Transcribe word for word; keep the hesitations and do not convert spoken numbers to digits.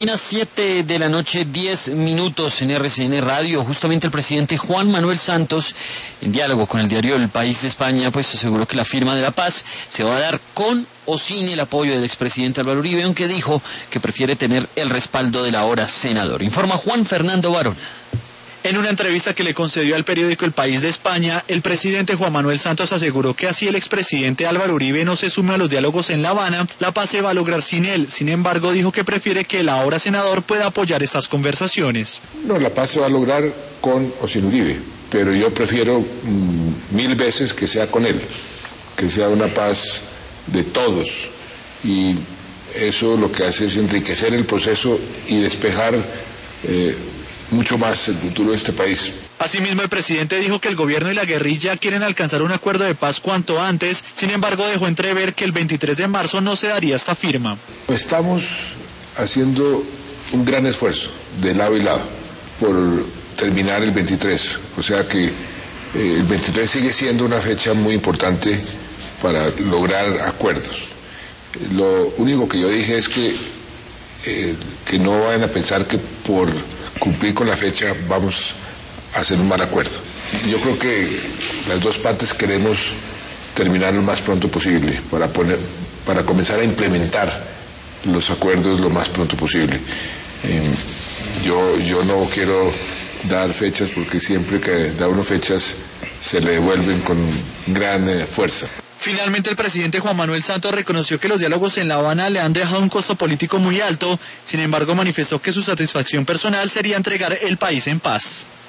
Las siete de la noche, diez minutos en R C N Radio. Justamente el presidente Juan Manuel Santos, en diálogo con el diario El País de España, pues aseguró que la firma de la paz se va a dar con o sin el apoyo del expresidente Álvaro Uribe, aunque dijo que prefiere tener el respaldo del ahora senador. Informa Juan Fernando Barona. En una entrevista que le concedió al periódico El País de España, el presidente Juan Manuel Santos aseguró que así el expresidente Álvaro Uribe no se sume a los diálogos en La Habana, la paz se va a lograr sin él. Sin embargo, dijo que prefiere que el ahora senador pueda apoyar estas conversaciones. No, la paz se va a lograr con o sin Uribe, pero yo prefiero mmm, mil veces que sea con él, que sea una paz de todos, y eso lo que hace es enriquecer el proceso y despejar eh, mucho más el futuro de este país. Asimismo, el presidente dijo que el gobierno y la guerrilla quieren alcanzar un acuerdo de paz cuanto antes. Sin embargo, dejó entrever que el veintitrés de marzo no se daría esta firma. Estamos haciendo un gran esfuerzo de lado y lado por terminar el veintitrés, o sea que eh, el veintitrés sigue siendo una fecha muy importante para lograr acuerdos. Lo único que yo dije es que eh, que no vayan a pensar que por cumplir con la fecha vamos a hacer un mal acuerdo. Yo creo que las dos partes queremos terminar lo más pronto posible para poner, para comenzar a implementar los acuerdos lo más pronto posible. Eh, yo, yo no quiero dar fechas porque siempre que da uno fechas se le devuelven con gran eh, fuerza. Finalmente, el presidente Juan Manuel Santos reconoció que los diálogos en La Habana le han dejado un costo político muy alto. Sin embargo, manifestó que su satisfacción personal sería entregar el país en paz.